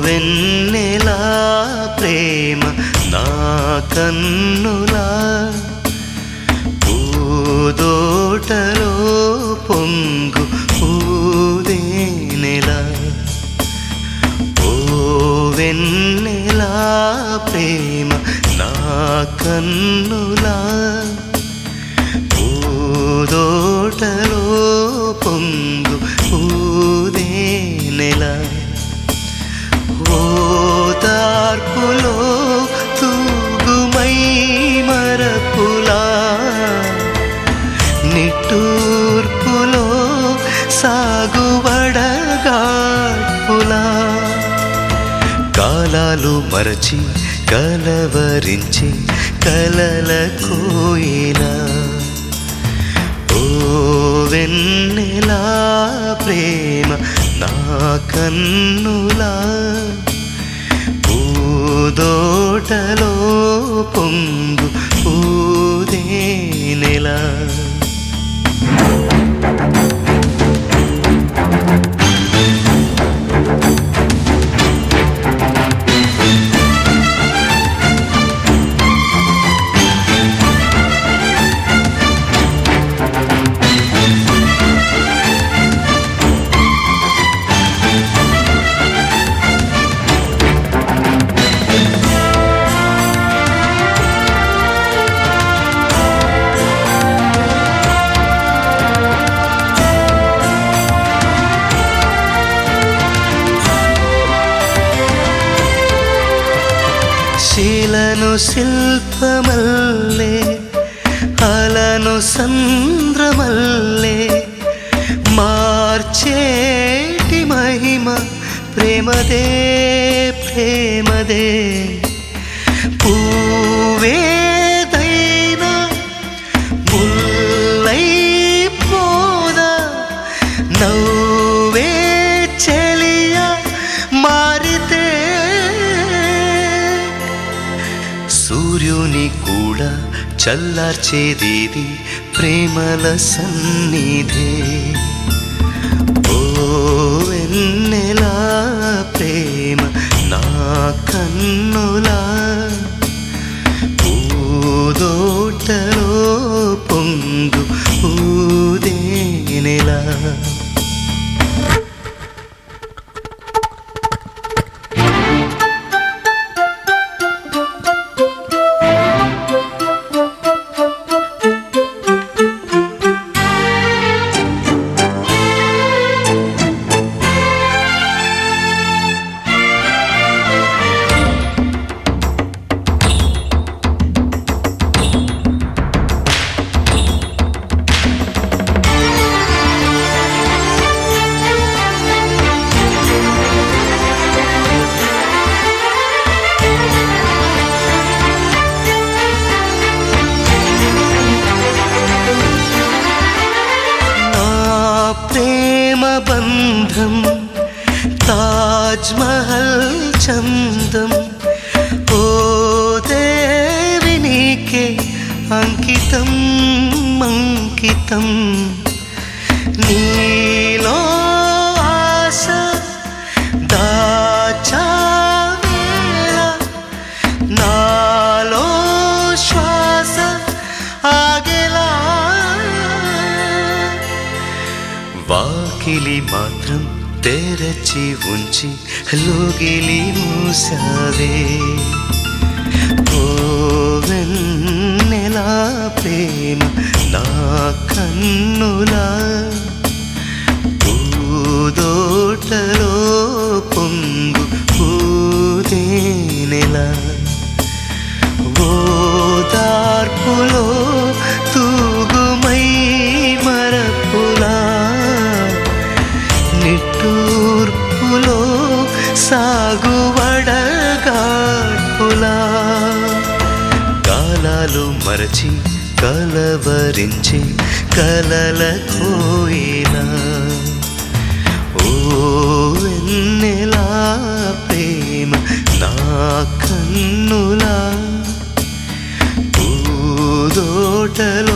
వెన్నెలా ప్రేమ నా కన్నులా పూదోటలో పొంగు పూదేనెలా ఓ వెన్నెలా ప్రేమ నా కన్నులా పూదోటలో పొంగు పూదేనెలా ఓదార్పులో తూగుమై మరపులా నిట్టూర్పులో సాగువడగాడ్పులా కాలాలు మరచి కలవరించి కలల కోయిలా ఓ వెన్నెలా ప్రేమ నా కన్నులా పూదోటలో పొంగు పూదేనెలా శిలను శిల్పమల్లే అలను సంద్రమల్లే మార్చేటి మహిమ ప్రేమదే ప్రేమదే పూవేదైనా ముల్లై పోదా నవ్వే చెలియా మారితే సూర్యుని కూడా చల్లార్చేదేది ప్రేమల సన్నిధే ఓ వెన్నెలా ప్రేమ నా కన్నులా పూదోటలో పొంగు పూదేనెలా బంధం తాజ్ మహల్ చందం ఓ దేవి నీకే అంకితం అంకితం నీలో ఆశ దాచావేళ నాలో శ్వాస ఆగేలా వాకిలి మాత్రం తెరచి ఉంచి లోగిలి మూసావే ఓ వెన్నెలా ప్రేమ నా కన్నులా పూదోటలో పొంగు పూదేనెలా ఓదార్పులో తూగుమై మరపులా నిట్టూర్పులో సాగువడగాడ్పులా కాలాలు మరచి కలవరించి కలల కోయిలా ఓ వెన్నెలా ప్రేమ నా కన్నులా పూదోటలో